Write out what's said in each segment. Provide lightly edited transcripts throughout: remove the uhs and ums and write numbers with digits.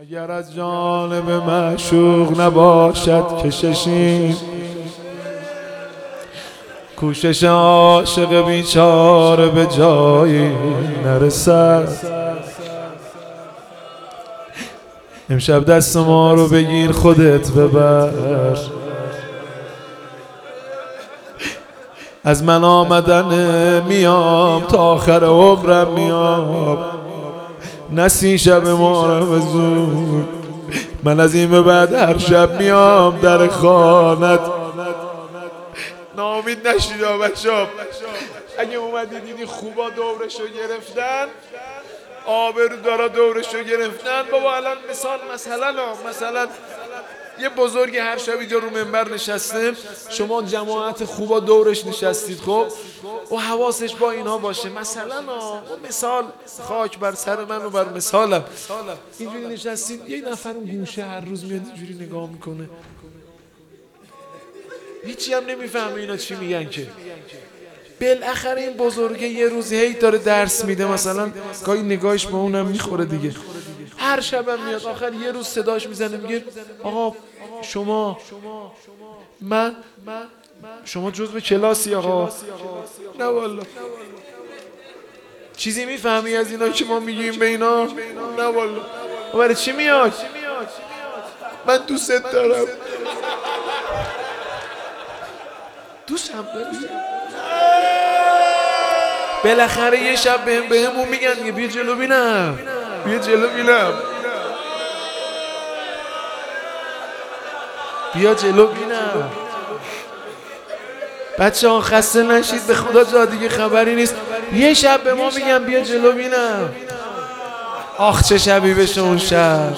اگر از جانب معشوق نباشد کششی، کوشش عاشق بیچاره به جایی نرسد. امشب دست ما رو بگیر خودت ببر، از من آمدن میام تا آخر عمرم میام، نسی شب ما رو زود. من از این به بعد هر شب میام در خانت. ناامید نشید بچه‌ها. اگه اومدی دیدی خوبا دورشو گرفتن، آبرودارا دورشو گرفتن، بابا الان مثلا یه بزرگ هر شب اینجا رو منبر نشسته، شما جماعت خوبا دورش نشستید، خب و حواسش با اینها باشه. مثال خاک بر سر من و بر مثالم، اینجوری نشستید، یه نفر اون گوشه هر روز میاد اینجوری نگاه میکنه، هیچی هم نمیفهمه اینا چی میگن که. بالاخره این بزرگه یه روزی هی داره درس میده، مثلا گاهی نگاهش با اونم میخوره دیگه، هر شبم میاد، آخر یه روز صداش میزنه میگه آقا شما جزو کلاسی آقا؟ نه والله. چیزی میفهمی از اینا که ما میگیم به اینا؟ نه والله. برای چی میاد؟ من دوست دارم. دوست هم داری؟ بالاخره یه شب بهمون میگن بیا جلو بینم، بیا جلو بینم، بیا جلو بینم. بچه ها خسته نشید، به خدا جا دیگه خبری نیست. یه شب به ما میگن بیا جلو بینم. آخ چه شبی بشه اون شب.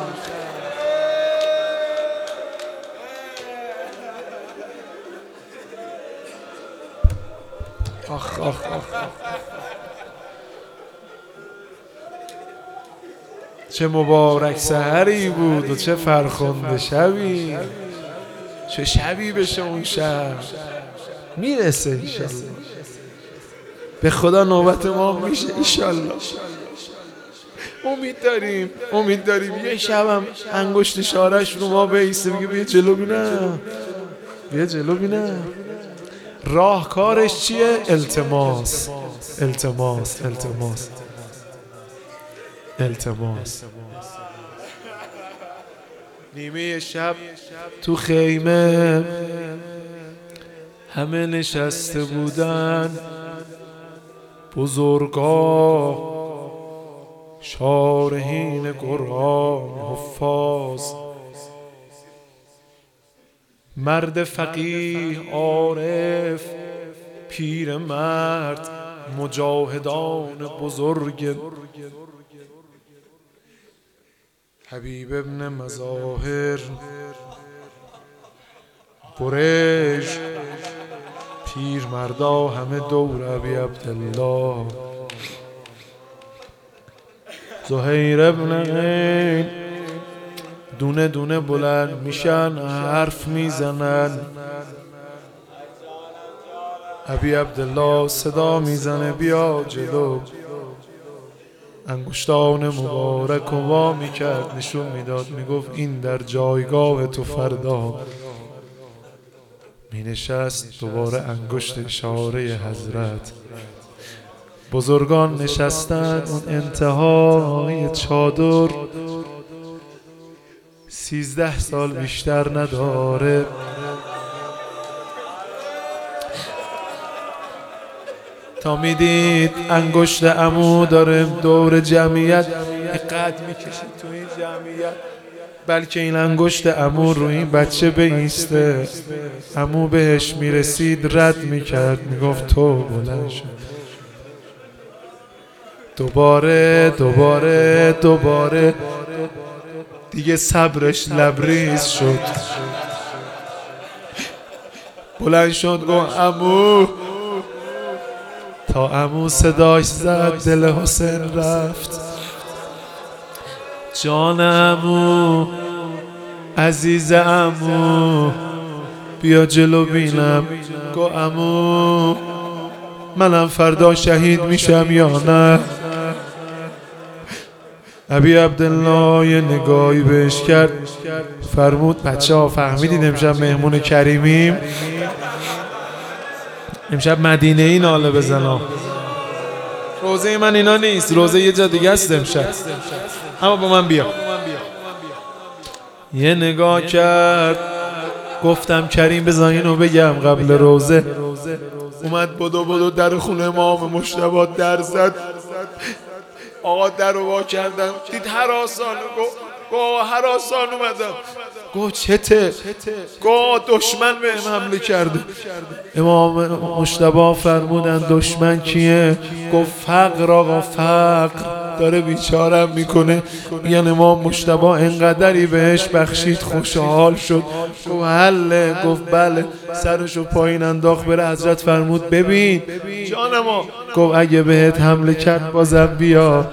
آخ آخ آخ چه مبارک سحری بود و چه فرخنده شبی. چه شبی بشه اون شب. میرسه انشالله، به خدا نوبت ما میشه انشالله. امید داریم یه شبم انگشت اشارهش رو ما بیسته بگه بیا جلو بینم، بیا جلو بینم. راهکارش چیه؟ التماس التماس التماس التماس. نیمه شب تو خیمه همه نشسته بودن، بزرگا شارحین قرآن حفاظ، مرد فقیه عارف، پیر مرد، مجاهدان بزرگ، حبیب ابن مظاهر، قریش، پیر مردا همه دور ابی عبدالله، زهیر ابن غین، دونه دونه بلند میشن حرف میزنن. ابی عبدالله صدا میزنه بیا جلو، انگشتان مبارک و وا میکرد نشون میداد، میگفت این در جایگاه تو فردا. مینشست دوباره انگشت اشاره حضرت. بزرگان نشستن اون انتهای چادر، 13 سال بیشتر نداره. تا میدید انگشت عمو داره دور جمعیت قد میکشه تو این جمعیت، بلکه این انگشت عمو رو این بچه بیسته. عمو بهش میرسید رد میکرد، میگفت تو بلند شد. دوباره دیگه صبرش لبریز شد، بلند شد گفت عمو. تا عمو صداش زد دل حسین رفت. جان عمو، عزیز عمو، بیا جلو بینم. گو عمو منم فردا شهید میشم یا نه؟ ابی عبدالله یه نگاهی بهش کرد، فرمود بچه ها فهمیدید امشب مهمون کریمیم؟ امشب مدینه ای ناله بزنم. روزه من اینا نیست، روزه یه جا دیگه است امشب، اما با من بیا. یه نگاه کرد، گفتم کریم بذار اینو بگم قبل روزه. اومد بدو در خونه امام مجتبی در زد. آقا در رو وا کردم، دید هراسان. گفت هراسان اومدم. گفت چته؟ گفت دشمن بهم حمله کرده. امام مجتبی فرمودن دشمن کیه؟ گفت فقر. آقا فقر داره بیچارم میکنه. میگن امام مجتبی انقدری بهش بخشید خوشحال شد. گفت حله؟ گفت بله. سرشو پایین انداخت بره. حضرت فرمود ببین جانما. گفت اگه بهت حمله کرد بازم بیا،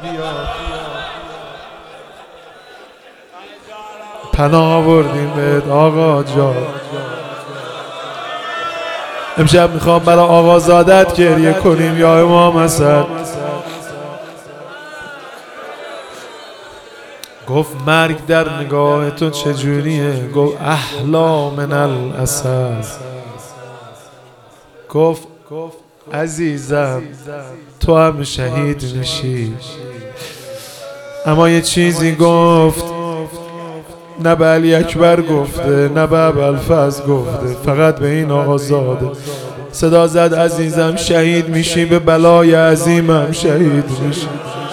پناه آوردیم بهت آقا جان. امشب میخوام برای آقازادت گریه کنیم یا امام حسن. گفت مرگ در نگاه تو چجوریه؟ گفت احلا من الاسد. گفت عزیزم تو هم شهید میشی، اما یه چیزی گفت نه به علی اکبر گفته نه به ابوالفضل گفته، فقط به این آقازاده. صدا زد عزیزم شهید میشی، به بلای عظیمم شهید میشی.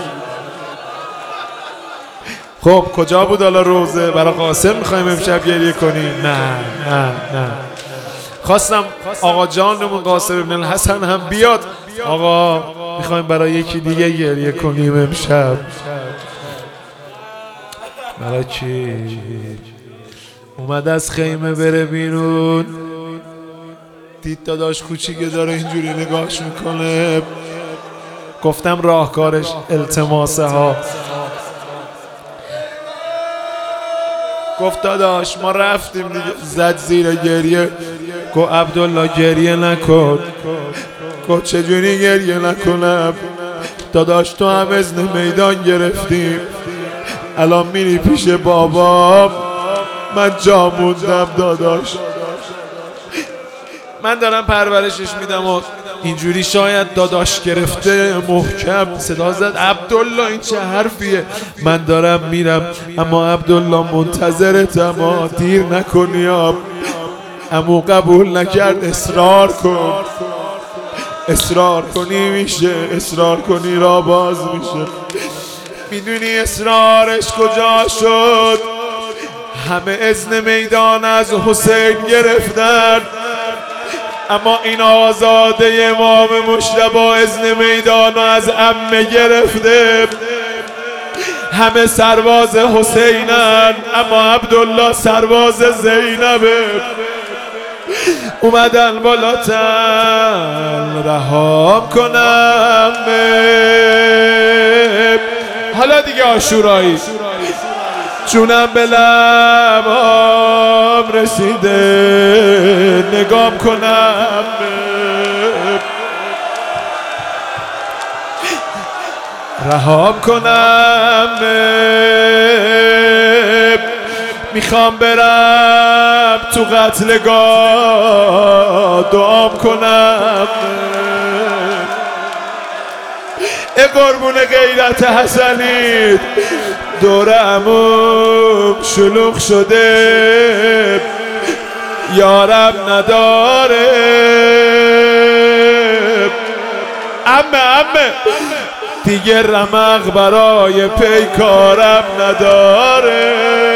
خب کجا بود حالا روزه؟ برای قاسم میخوایم امشب گریه کنیم؟ نه. خواستم آقا جانمون قاسم ابن الحسن هم بیاد. آقا میخوایم برای یکی دیگه گریه کنیم امشب. برای کی؟ اومد از خیمه بره بیرون، دید داداش کوچیکه داره اینجوری نگاهش میکنه. گفتم راهکارش التماسه ها. گفت داداش ما رفتیم دیگه. زد زیر گریه. گفت عبدالله گریه نکن. گفت چجوری گریه نکنم؟ داداش تو هم اذن میدان گرفتیم، الان میری پیش بابام، من جا موندم داداش. من دارم پرورشش میدم و اینجوری شاید داداش گرفته محکم. صدا زد عبدالله این چه حرفیه؟ من دارم میرم اما عبدالله منتظرتم، اما دیر نکنی. امو قبول نکرد. اصرار کن، اصرار کنی میشه، اصرار کنی را باز میشه. میدونی اصرارش کجا شد؟ همه اذن میدان از حسین گرفتن، اما این آزاده امام مجتبی اذن میدان از عمه گرفته. همه سرباز حسینن، اما عبدالله سرباز زینبه. اومدن بالاتر رهام کنم. حالا دیگه عاشورایی جونم به لبام رسیده، نگام کنم. رهام کنم. میخوام برم تو قتلگاه دعام کنم. قربون غیرت حسنید دور عموم شلوغ شده، یارم نداره. عمه دیگه رمق برای پیکارم نداره.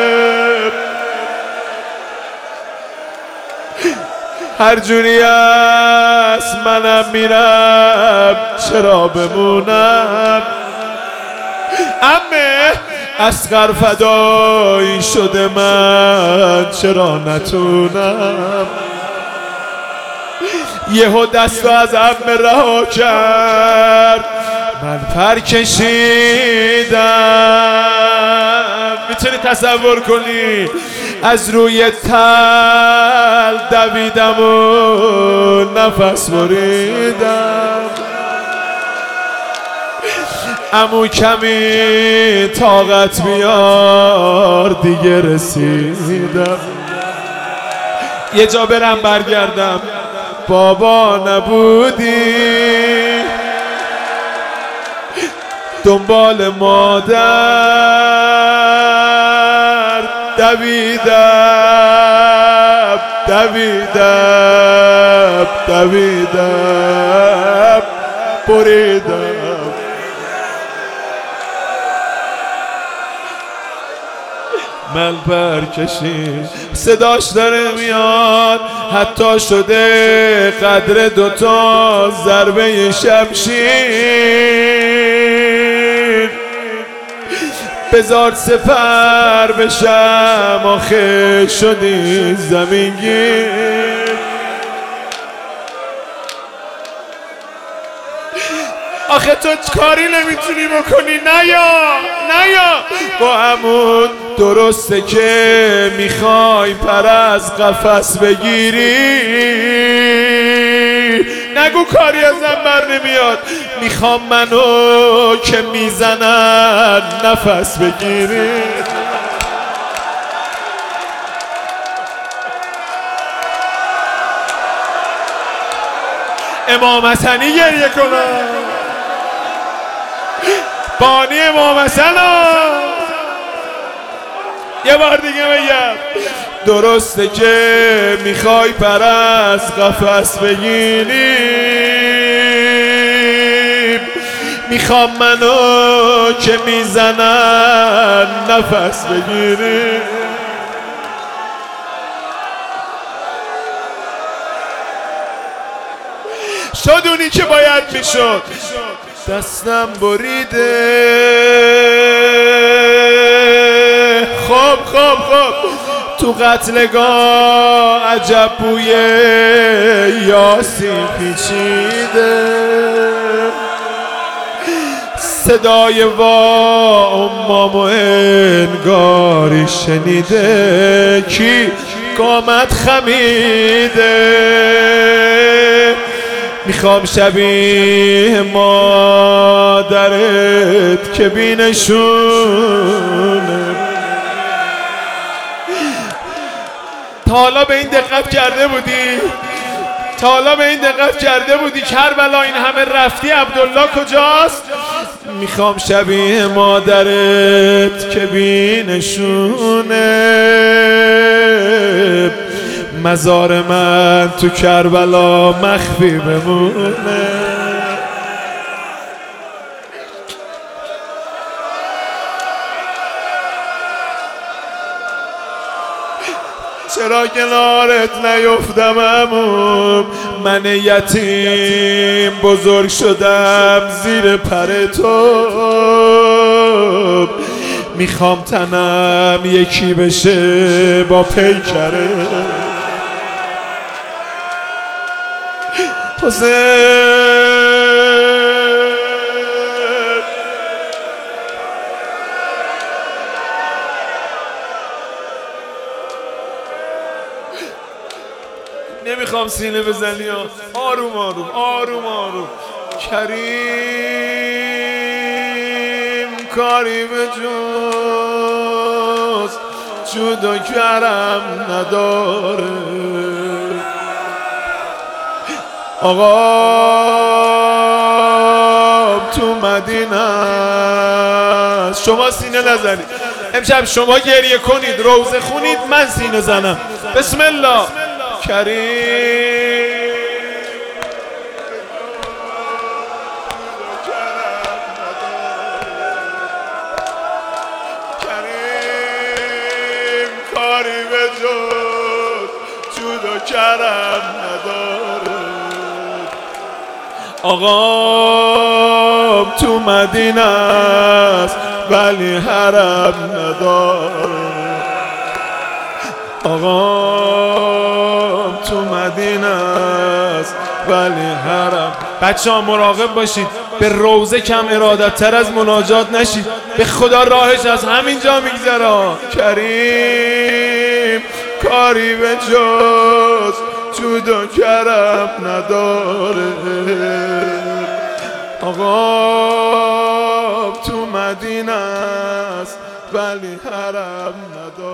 هر جوری است منم میرم، چرا بمونم؟ عمه اصغر فدایی شده من، چرا نتونم؟ یهو دستو از عمه رها کرد، من پر کشیدم. میتونی تصور کنی از روی تل دویدم و نفس بریدم. عمو کمی طاقت بیار دیگه رسیدم. یه جا برم برگردم بابا نبودی، دنبال مادر دویدم دویدم دویدم بریدم. مل برکشید صداش داره میاد، حتی شده قدر دوتا ضربه شمشیر. بذار سپر بشم آخه شدی زمینگیر. آخه تو کاری نمیتونی بکنی، نیا با همون درسته که میخوای پر از قفس بگیری. نگو کاری ازم بر نمیاد، میخوام منو که میزنن نفس بگیری. امام حسنی گریه کنم، بانی امام حسن. یه بار دیگه بگم، درسته که میخوای پر از قفس بگیری، میخوام منو که میزنن نفس بگیری. شد اونی که باید میشد، دستم بریده. خب تو قتلگاه عجب بوی یاسین پیچیده. صدای وا امام انگاری شنیده، کی قامت خمیده. میخوام شبیه مادرت که بینشونه. تا حالا به این دقت کرده بودی؟ کربلا این همه رفتی، عبدالله کجاست؟ میخوام شبیه مادرت که بینشونه. مزار من تو کربلا مخفی بمونه. چرا کنارت نیفتم عمو؟ من یتیم بزرگ شدم زیر پر تو. میخوام تنم یکی بشه با پیکره حسین. نمیخوام سینه بزنی، آروم آروم آروم آروم. کریم کاری به جز جود و کرم نداره. آقا تو مدینه است. شما سینه نزنید امشب، شما گریه کنید، روزه خونید، من سینه زنم. بسم الله. کریم کاری به جز جود و کرم نداره. آقام تو مدینه است ولی حرم نداره. آقام تو مدینه است ولی حرم. بچه ها مراقب باشید، به روزه کم ارادت تر از مناجات نشید. به خدا راهش از همینجا میگذره. کریم کاری به جز جود و کرم نداره. آقا تو مدینه است ولی حرم نداره.